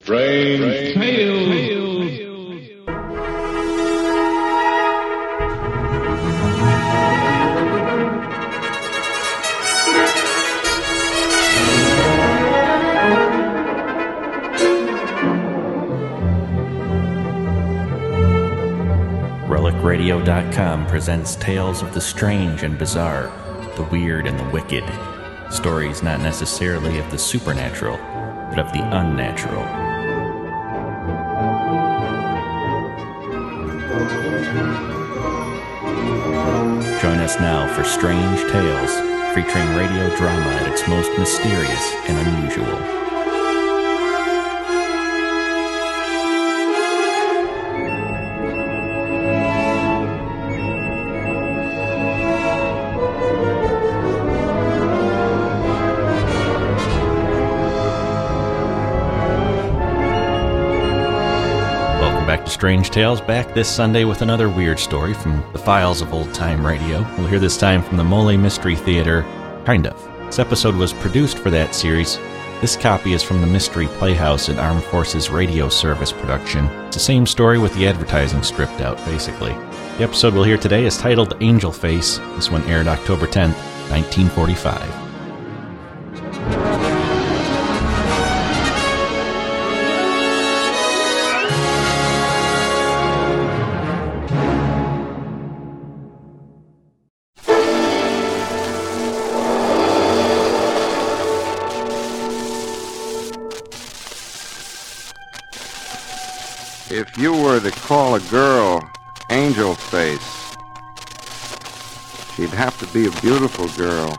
Strange Tales. RelicRadio.com presents tales of the strange and bizarre, the weird and the wicked. Stories not necessarily of the supernatural, but of the unnatural. Join us now for Strange Tales, featuring radio drama at its most mysterious and unusual. Strange Tales, back this Sunday with another weird story from the files of old-time radio. We'll hear this time from the Mole Mystery Theater, kind of. This episode was produced for that series. This copy is from the Mystery Playhouse and Armed Forces Radio Service production. It's the same story with the advertising stripped out, basically. The episode we'll hear today is titled Angel Face. This one aired October 10th, 1945. If you were to call a girl Angel Face, she'd have to be a beautiful girl.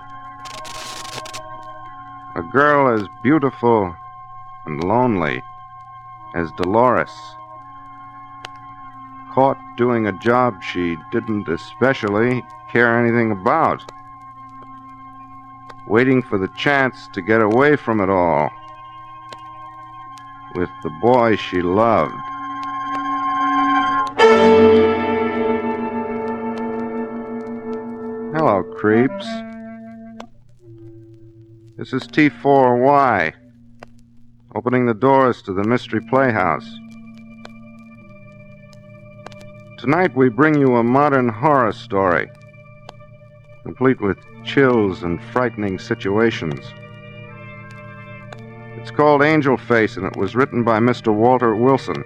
A girl as beautiful and lonely as Dolores. Caught doing a job she didn't especially care anything about. Waiting for the chance to get away from it all with the boy she loved. Hello, creeps. This is T4Y, opening the doors to the Mystery Playhouse. Tonight we bring you a modern horror story, complete with chills and frightening situations. It's called Angel Face, and it was written by Mr. Walter Wilson.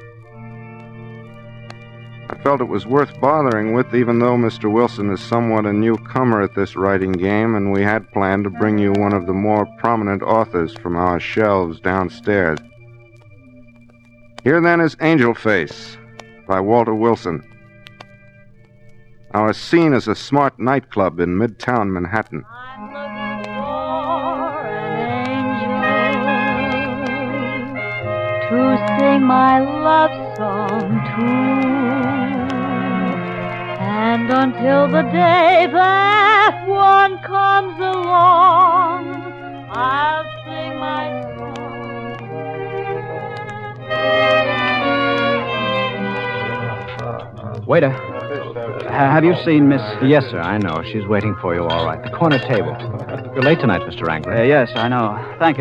I felt it was worth bothering with, even though Mr. Wilson is somewhat a newcomer at this writing game, and we had planned to bring you one of the more prominent authors from our shelves downstairs. Here then is Angel Face by Walter Wilson. Our scene is a smart nightclub in Midtown Manhattan. I'm looking for an angel to sing my love song to. And until the day that one comes along, I'll sing my song. Waiter, have you seen Miss... Yes, sir, I know. She's waiting for you, all right. The corner table. You're late tonight, Mr. Wrangler. Yes, I know. Thank you.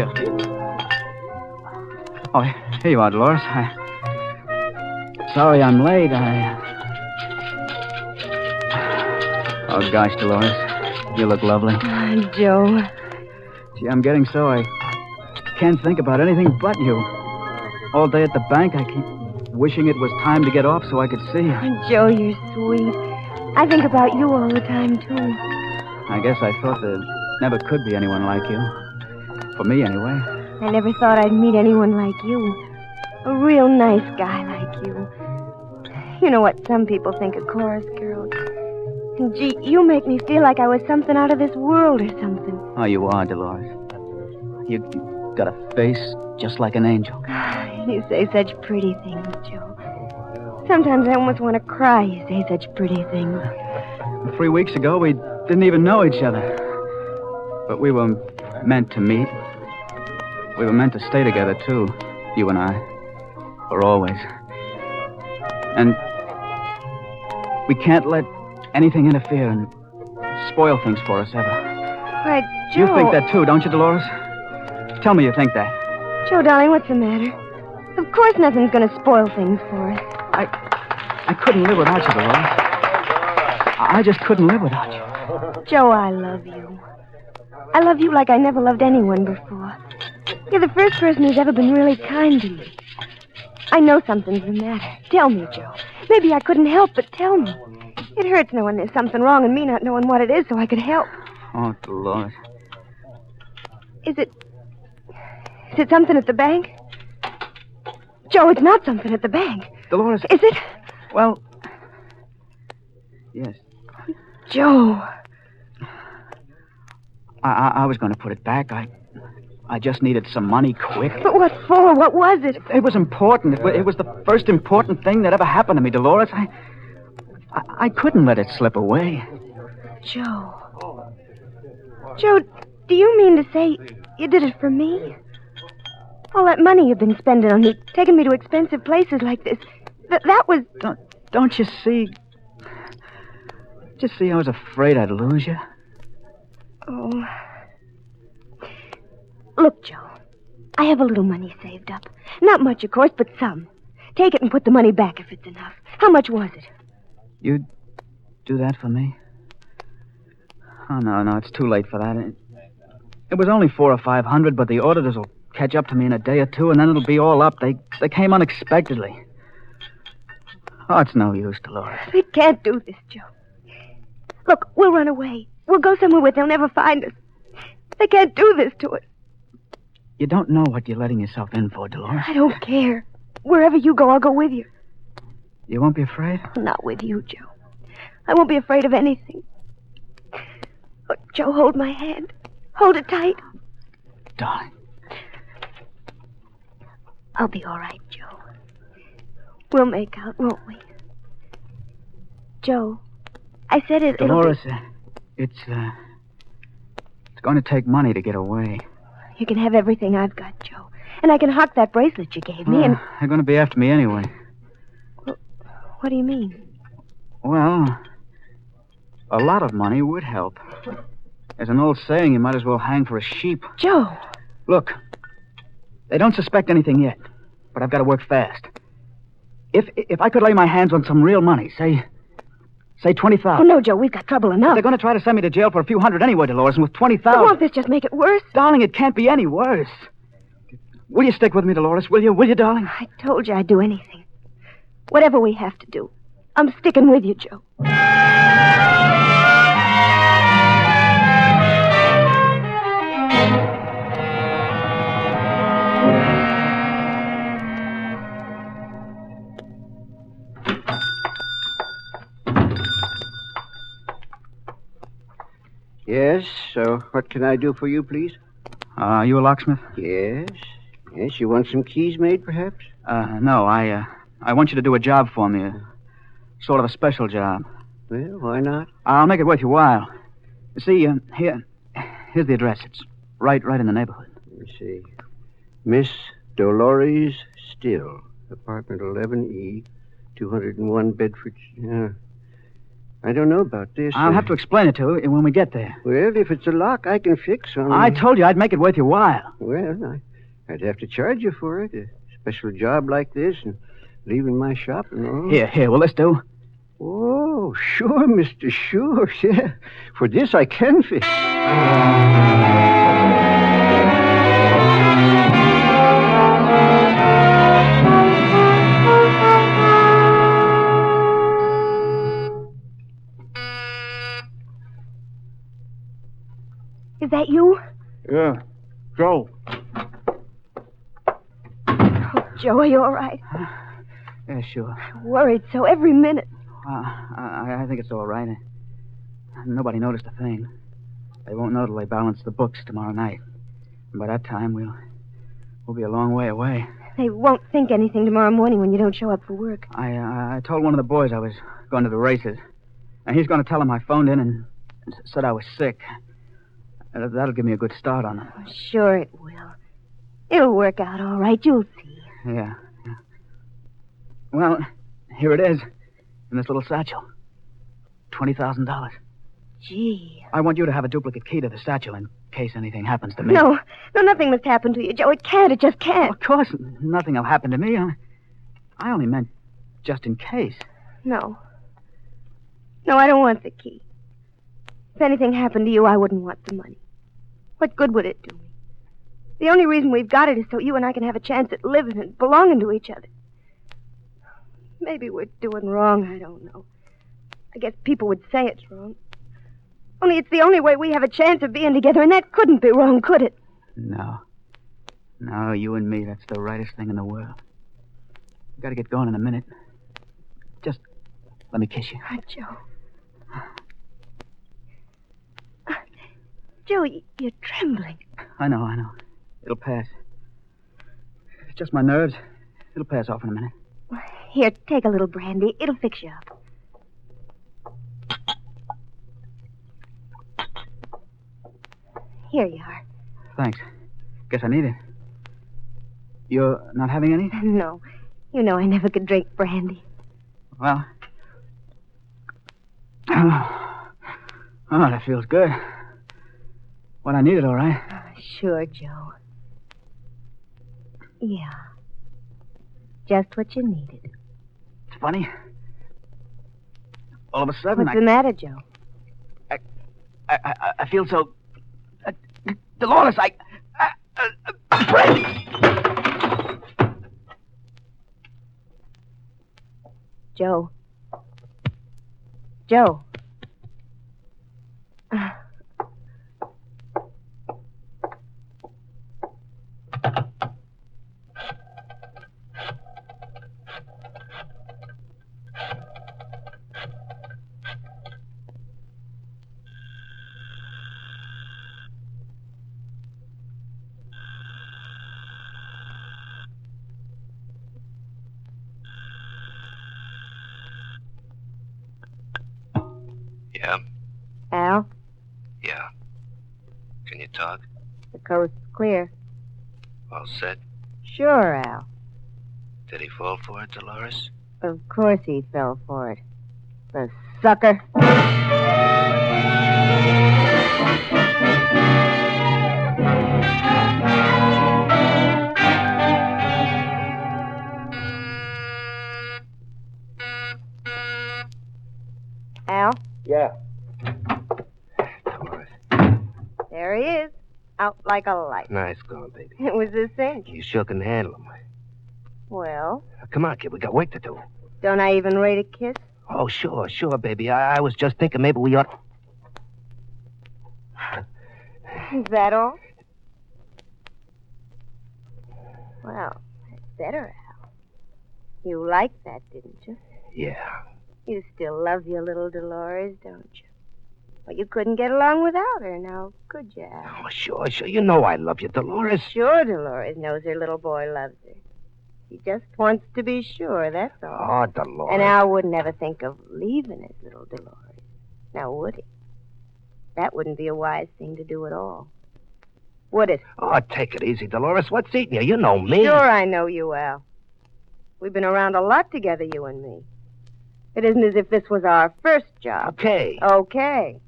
Oh, here you are, Dolores. Sorry I'm late. Oh, gosh, Dolores. You look lovely. Joe. Gee, I'm getting so I can't think about anything but you. All day at the bank, I keep wishing it was time to get off so I could see you. Oh, Joe, you're sweet. I think about you all the time, too. I guess I thought there never could be anyone like you. For me, anyway. I never thought I'd meet anyone like you. A real nice guy like you. You know what some people think of chorus girls. And gee, you make me feel like I was something out of this world or something. Oh, you are, Dolores. You got a face just like an angel. You say such pretty things, Joe. Sometimes I almost want to cry. You say such pretty things. 3 weeks ago, we didn't even know each other. But we were meant to meet. We were meant to stay together, too. You and I. For always. And we can't let anything interfere and spoil things for us ever. Why, Joe... You think that, too, don't you, Dolores? Tell me you think that. Joe, darling, what's the matter? Of course nothing's going to spoil things for us. I couldn't live without you, Dolores. I just couldn't live without you. Joe, I love you. I love you like I never loved anyone before. You're the first person who's ever been really kind to me. I know something's the matter. Tell me, Joe. Maybe I couldn't help, but tell me. It hurts knowing there's something wrong and me not knowing what it is so I could help. Oh, Dolores. Is it something at the bank? Joe, it's not something at the bank. Dolores. Is it? Well, yes. Joe. I was going to put it back. I just needed some money quick. But what for? What was it? It was important. It was the first important thing that ever happened to me, Dolores. I couldn't let it slip away. Joe. Joe, do you mean to say you did it for me? All that money you've been spending on me, taking me to expensive places like this, that was... Don't you see? Just see, I was afraid I'd lose you. Oh. Look, Joe, I have a little money saved up. Not much, of course, but some. Take it and put the money back if it's enough. How much was it? You'd do that for me? Oh, no, it's too late for that. It was only $400 or $500, but the auditors will catch up to me in a day or two, and then it'll be all up. They came unexpectedly. Oh, it's no use, Dolores. They can't do this, Joe. Look, we'll run away. We'll go somewhere where they'll never find us. They can't do this to us. You don't know what you're letting yourself in for, Dolores. I don't care. Wherever you go, I'll go with you. You won't be afraid? Not with you, Joe. I won't be afraid of anything. Look, Joe, hold my hand. Hold it tight. Darling. I'll be all right, Joe. We'll make out, won't we? Joe, I said it... Dolores, it's going to take money to get away. You can have everything I've got, Joe. And I can hock that bracelet you gave me, and... They're going to be after me anyway. What do you mean? Well, a lot of money would help. There's an old saying, you might as well hang for a sheep. Joe! Look, they don't suspect anything yet, but I've got to work fast. If I could lay my hands on some real money, say $20,000. Oh, no, Joe, we've got trouble enough. They're going to try to send me to jail for a few hundred anyway, Dolores, and with $20,000... But won't this just make it worse? Darling, it can't be any worse. Will you stick with me, Dolores? Will you, darling? I told you I'd do anything. Whatever we have to do. I'm sticking with you, Joe. Yes, so what can I do for you, please? You a locksmith? Yes, you want some keys made, perhaps? No, I want you to do a job for me, sort of a special job. Well, why not? I'll make it worth your while. You see, here's the address. It's right in the neighborhood. Let me see. Miss Dolores Still, apartment 11E, 201 Bedford... I don't know about this. I'll have to explain it to you when we get there. Well, if it's a lock, I can fix one. I told you I'd make it worth your while. Well, I'd have to charge you for it. A special job like this and leaving my shop and all. Here, will this do? Oh, sure, mister, sure. Yeah. For this, I can fix. Is that you? Yeah. Joe. Oh, Joe, are you all right? Yeah, sure. I'm worried so every minute. I think it's all right. Nobody noticed a thing. They won't know till they balance the books tomorrow night. And by that time, we'll be a long way away. They won't think anything tomorrow morning when you don't show up for work. I told one of the boys I was going to the races. And he's going to tell him I phoned in and said I was sick. That'll give me a good start on them. Oh, sure it will. It'll work out all right. You'll see. Yeah. Well, here it is. In this little satchel. $20,000. Gee. I want you to have a duplicate key to the satchel and case anything happens to me. No, nothing must happen to you, Joe. It can't. It just can't. Of course, nothing will happen to me. I only meant just in case. No. No, I don't want the key. If anything happened to you, I wouldn't want the money. What good would it do me? The only reason we've got it is so you and I can have a chance at living and belonging to each other. Maybe we're doing wrong, I don't know. I guess people would say it's wrong. Only it's the only way we have a chance of being together, and that couldn't be wrong, could it? No. No, you and me, that's the rightest thing in the world. We've got to get going in a minute. Just let me kiss you. Oh, Joe. Joe, you're trembling. I know. It'll pass. It's just my nerves. It'll pass off in a minute. Here, take a little brandy. It'll fix you up. Here you are. Thanks. Guess I need it. You're not having any? No. You know I never could drink brandy. Well. Oh, that feels good. What I needed, all right. Sure, Joe. Yeah. Just what you needed. It's funny. All of a sudden, What's the matter, Joe? I feel so... Dolores, Brandy! Joe. Joe. Yeah? Al? Yeah. Can you talk? The coast's clear. All set? Sure, Al. Did he fall for it, Dolores? Of course he fell for it. The sucker. Al? Yeah. There he is. Out like a light. Nice going, baby. It was a cinch. You sure can handle him. Well, Come on, kid. We got work to do. don't I even rate a kiss? Oh, sure, baby. I was just thinking maybe we ought... Is that all? Well, that's better, Al. You liked that, didn't you? Yeah. You still love your little Dolores, don't you? Well, you couldn't get along without her, now, could you, Al? Oh, sure. You know I love you, Dolores. Sure, Dolores knows her little boy loves her. She just wants to be sure, that's all. Oh, Dolores. And Al wouldn't ever think of leaving his little Dolores. Now, would he? That wouldn't be a wise thing to do at all. Would it? Oh, take it easy, Dolores. What's eating you? You know me. Sure I know you, Al. We've been around a lot together, you and me. It isn't as if this was our first job. Okay. Okay.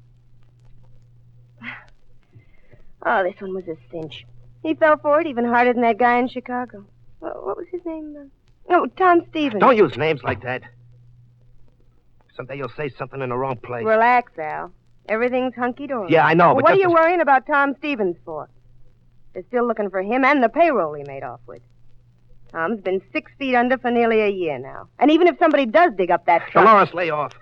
Oh, this one was a cinch. He fell for it even harder than that guy in Chicago. What was his name? Oh, Tom Stevens. Don't use names like that. Someday you'll say something in the wrong place. Relax, Al. Everything's hunky-dory. Yeah, I know, Well, but what are just you as- worrying about Tom Stevens for? They're still looking for him and the payroll he made off with. Tom's been 6 feet under for nearly a year now. And even if somebody does dig up that trunk... Dolores, lay off.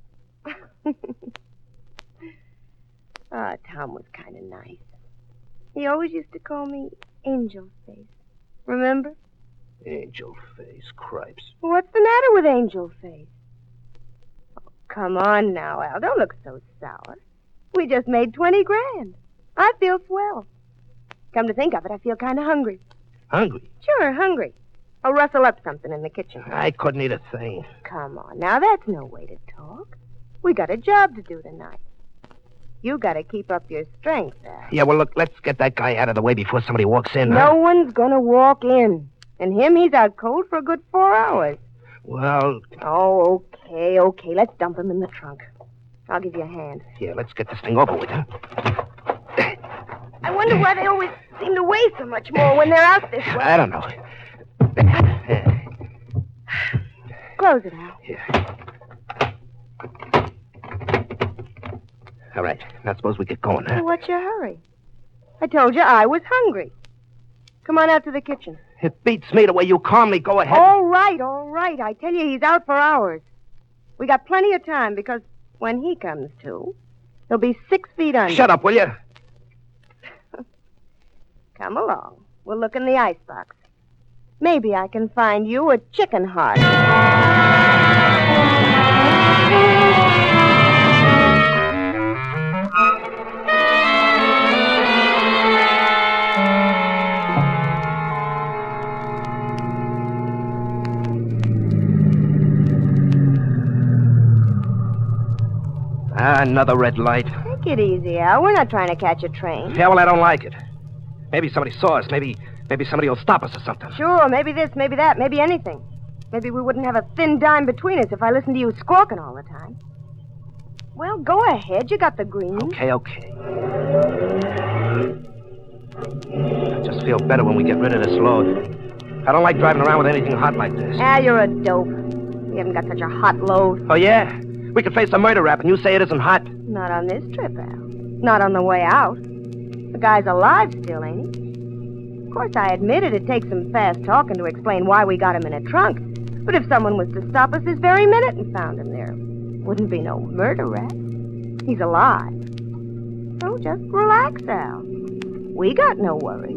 Oh, Tom was kind of nice. He always used to call me Angel Face. Remember? Angel face, cripes. What's the matter with Angel Face? Oh, come on now, Al. Don't look so sour. We just made 20 grand. I feel swell. Come to think of it, I feel kind of hungry. Hungry? Sure, hungry. I'll rustle up something in the kitchen. I couldn't eat a thing. Come on, now that's no way to talk. We got a job to do tonight. You got to keep up your strength, Al. Yeah, well, look, let's get that guy out of the way before somebody walks in. No huh? one's gonna walk in. And him, he's out cold for a good 4 hours. Well, Oh, okay. Let's dump him in the trunk. I'll give you a hand. yeah, let's get this thing over with, huh? I wonder why they always seem to weigh so much more when they're out this way. I don't know. Close it, Al. Here. All right. Now suppose we get going, huh? Well, what's your hurry? I told you I was hungry. Come on out to the kitchen. It beats me the way you calmly go ahead. All right. I tell you, he's out for hours. We got plenty of time because when he comes to, he'll be 6 feet under. Shut up, will you? Come along. We'll look in the icebox. Maybe I can find you a chicken heart. Another red light. Take it easy, Al. We're not trying to catch a train. Yeah, well, I don't like it. Maybe somebody saw us. Maybe somebody will stop us or something. Sure, maybe this, maybe that, maybe anything. Maybe we wouldn't have a thin dime between us if I listened to you squawking all the time. Well, go ahead. You got the green. Okay. I just feel better when we get rid of this load. I don't like driving around with anything hot like this. Al, you're a dope. You haven't got such a hot load. Oh, yeah? We could face a murder rap, and you say it isn't hot? Not on this trip, Al. Not on the way out. The guy's alive still, ain't he? Of course, I admit it takes some fast talking to explain why we got him in a trunk. But if someone was to stop us this very minute and found him there, wouldn't be no murder rap. He's alive. So just relax, Al. We got no worries.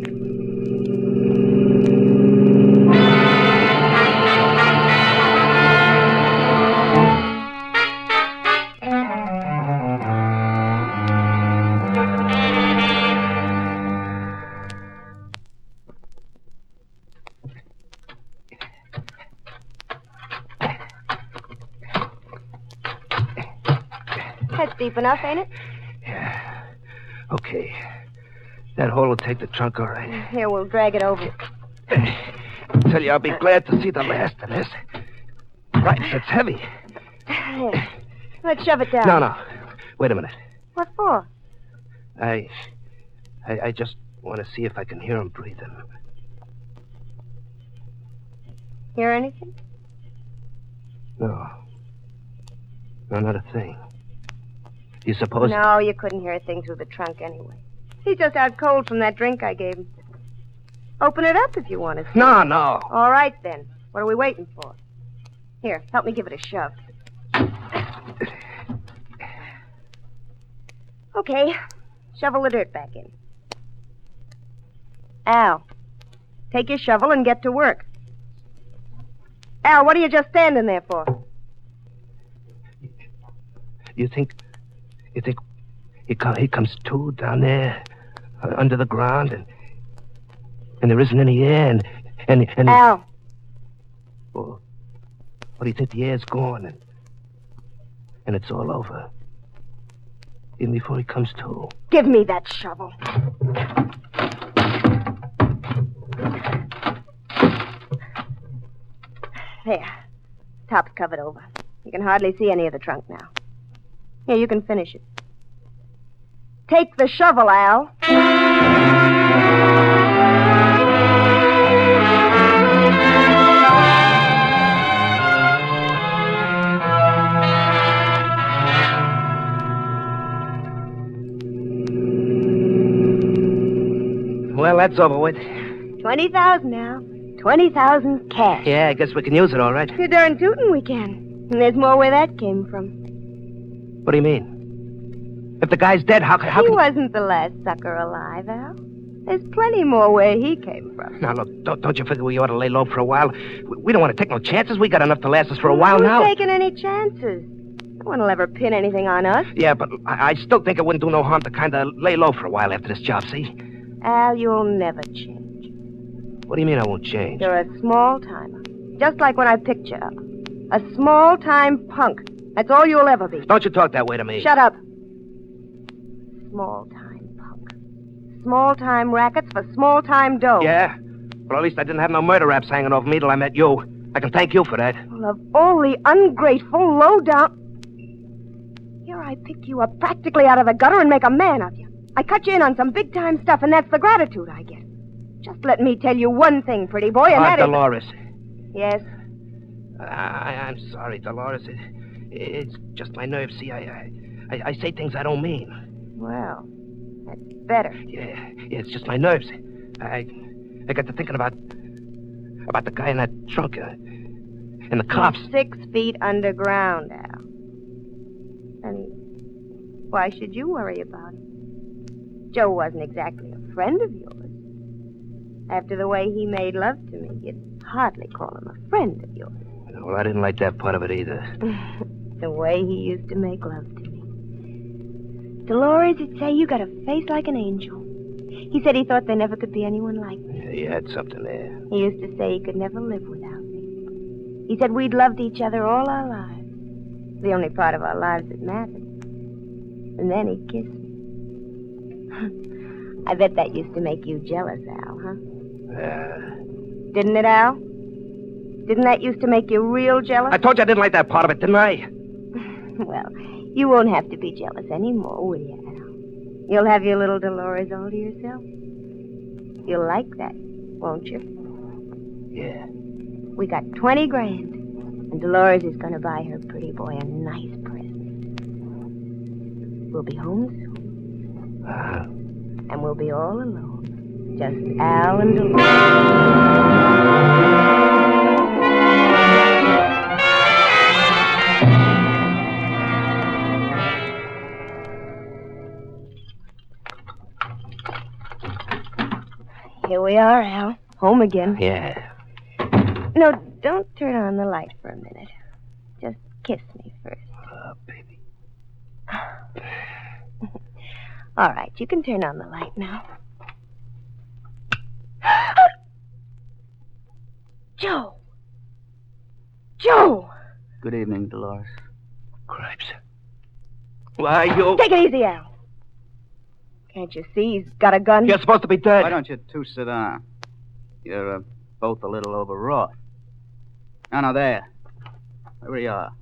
That's deep enough, ain't it? Yeah. Okay. That hole will take the trunk all right. Here, we'll drag it over. I tell you, I'll be glad to see the last of this. Right, it's heavy. Here. Let's shove it down. No. Wait a minute. What for? I just want to see if I can hear him breathing. Hear anything? No, not a thing. You suppose... No, you couldn't hear a thing through the trunk anyway. He's just out cold from that drink I gave him. Open it up if you want to. No. All right, then. What are we waiting for? Here, help me give it a shove. Okay. Shovel the dirt back in. Al, take your shovel and get to work. Al, what are you just standing there for? You think he comes to down there under the ground and there isn't any air and Al. Well, what do you think the air's gone and it's all over? Even before he comes to. Give me that shovel. There. Top's covered over. You can hardly see any of the trunk now. Here, you can finish it. Take the shovel, Al. Well, that's over with. 20,000 now. 20,000 cash. Yeah, I guess we can use it, all right. You're darn tootin' we can. And there's more where that came from. What do you mean? If the guy's dead, how He can... wasn't the last sucker alive, Al. There's plenty more where he came from. Now, look, don't you figure we ought to lay low for a while? We don't want to take no chances. We got enough to last us for a while now. Who's taking any chances? No one will ever pin anything on us. Yeah, but I still think it wouldn't do no harm to kind of lay low for a while after this job, see? Al, you'll never change. What do you mean I won't change? You're a small-timer. Just like when I picked you up. A small-time punk. That's all you'll ever be. Don't you talk that way to me. Shut up. Small-time punk. Small-time rackets for small-time dough. Yeah? Well, at least I didn't have no murder raps hanging over me till I met you. I can thank you for that. Well, of all the ungrateful, low-down... Here I pick you up practically out of the gutter and make a man of you. I cut you in on some big-time stuff, and that's the gratitude I get. Just let me tell you one thing, pretty boy, and that is... Dolores. Yes? I'm sorry, Dolores. It's just my nerves. See, I say things I don't mean. Well, that's better. Yeah, it's just my nerves. I got to thinking about the guy in that trunk and the cops. 6 feet underground, Al. And why should you worry about it? Joe wasn't exactly a friend of yours. After the way he made love to me, you'd hardly call him a friend of yours. Well, I didn't like that part of it either. The way he used to make love to me. Dolores would say you got a face like an angel. He said he thought there never could be anyone like me. Yeah, you had something there. He used to say he could never live without me. He said we'd loved each other all our lives. The only part of our lives that mattered. And then he kissed me. I bet that used to make you jealous, Al, huh? Didn't it, Al? Didn't that used to make you real jealous? I told you I didn't like that part of it, didn't I? Well, you won't have to be jealous anymore, will you, Al? You'll have your little Dolores all to yourself. You'll like that, won't you? Yeah. We got 20 grand, and Dolores is going to buy her pretty boy a nice present. We'll be home soon. And we'll be all alone. Just Al and Dolores. Here we are, Al. Home again. Yeah. No, don't turn on the light for a minute. Just kiss me first. Oh, baby. All right, you can turn on the light now. Joe! Joe! Good evening, Dolores. Cripes. Why, you... Take it easy, Al. Can't you see he's got a gun? You're supposed to be dead. Why don't you two sit down? You're both a little overwrought. Now, there. There we are.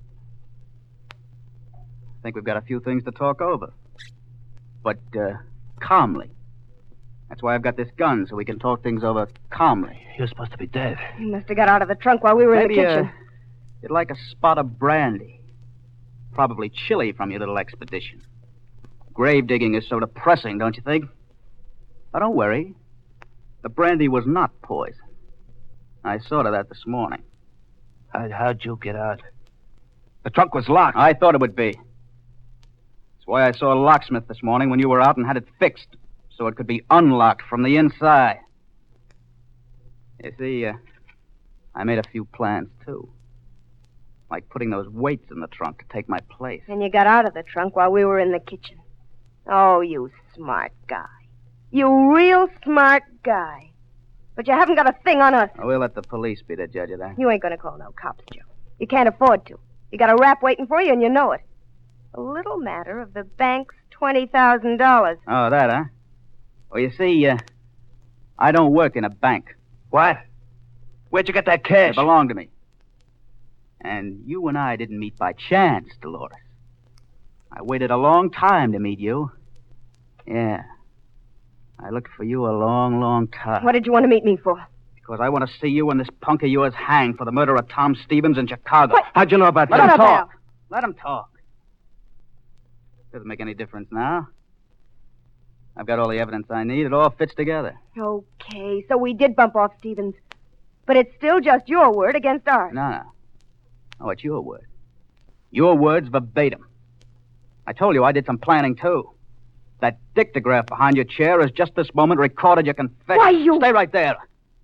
I think we've got a few things to talk over. But, calmly. That's why I've got this gun, so we can talk things over calmly. You're supposed to be dead. He must have got out of the trunk while we were Maybe, in the kitchen. You'd like a spot of brandy. Probably chilly from your little expedition. Grave digging is so depressing, don't you think? But don't worry. The brandy was not poison. I saw to that this morning. How'd you get out? The trunk was locked. I thought it would be. That's why I saw a locksmith this morning when you were out and had it fixed, so it could be unlocked from the inside. You see, I made a few plans, too. Like putting those weights in the trunk to take my place. And you got out of the trunk while we were in the kitchen. Oh, you smart guy. You real smart guy. But you haven't got a thing on us. Oh, we'll let the police be the judge of that. You ain't gonna call no cops, Joe. You can't afford to. You got a rap waiting for you, and you know it. A little matter of the bank's $20,000. Oh, that, huh? Well, you see, I don't work in a bank. What? Where'd you get that cash? It belonged to me. And you and I didn't meet by chance, Dolores. I waited a long time to meet you. Yeah. I looked for you a long, long time. What did you want to meet me for? Because I want to see you and this punk of yours hanged for the murder of Tom Stevens in Chicago. What? How'd you know about Let that? him talk. Let him talk. Doesn't make any difference now. I've got all the evidence I need. It all fits together. Okay, so we did bump off Stevens. But it's still just your word against ours. No. Oh, it's your word. Your words verbatim. I told you I did some planning, too. That dictograph behind your chair has just this moment recorded your confession. Why, you... Stay right there.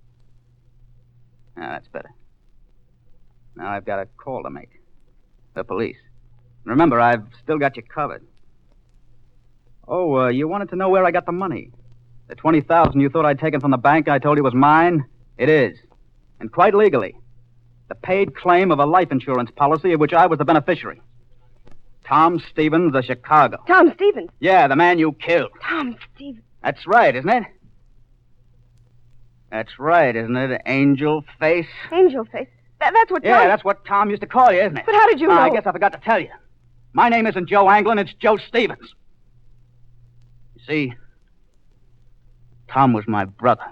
Now, that's better. Now I've got a call to make. The police. Remember, I've still got you covered. Oh, you wanted to know where I got the money. The $20,000 you thought I'd taken from the bank I told you was mine? It is. And quite legally. The paid claim of a life insurance policy of which I was the beneficiary. Tom Stevens of Chicago. Tom Stevens? Yeah, the man you killed. Tom Stevens. That's right, isn't it? That's right, isn't it, Angel Face? Angel Face? That's what Tom... Yeah, that's what Tom used to call you, isn't it? But how did you know? I guess I forgot to tell you. My name isn't Joe Anglin, it's Joe Stevens. You see, Tom was my brother.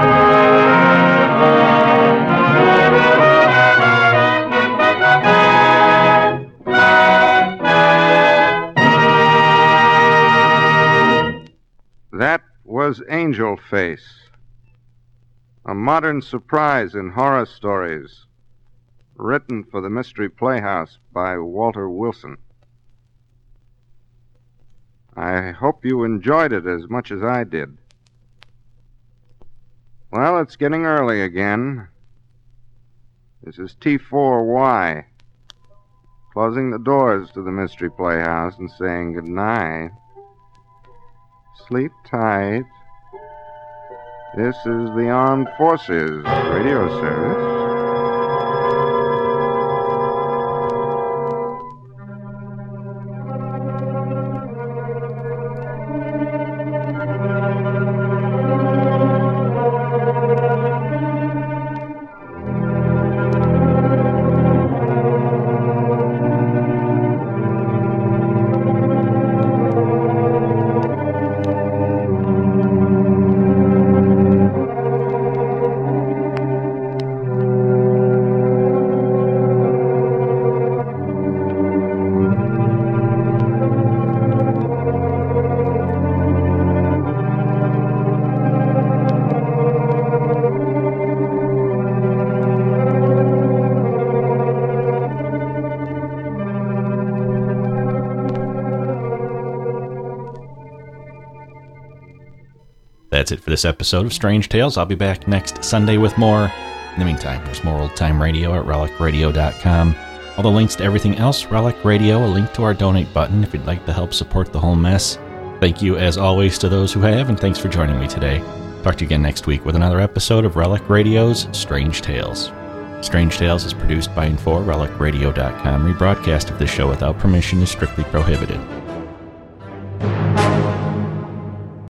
That was Angel Face, a modern surprise in horror stories, written for the Mystery Playhouse by Walter Wilson. I hope you enjoyed it as much as I did. Well, it's getting early again. This is T4Y, closing the doors to the Mystery Playhouse and saying good night. Sleep tight. This is the Armed Forces Radio Service. That's it for this episode of Strange Tales. I'll be back next Sunday with more. In the meantime, there's more Old Time Radio at relicradio.com. All the links to everything else, Relic Radio, a link to our donate button if you'd like to help support the whole mess. Thank you, as always, to those who have, and thanks for joining me today. Talk to you again next week with another episode of Relic Radio's Strange Tales. Strange Tales is produced by and for relicradio.com. Rebroadcast of this show without permission is strictly prohibited.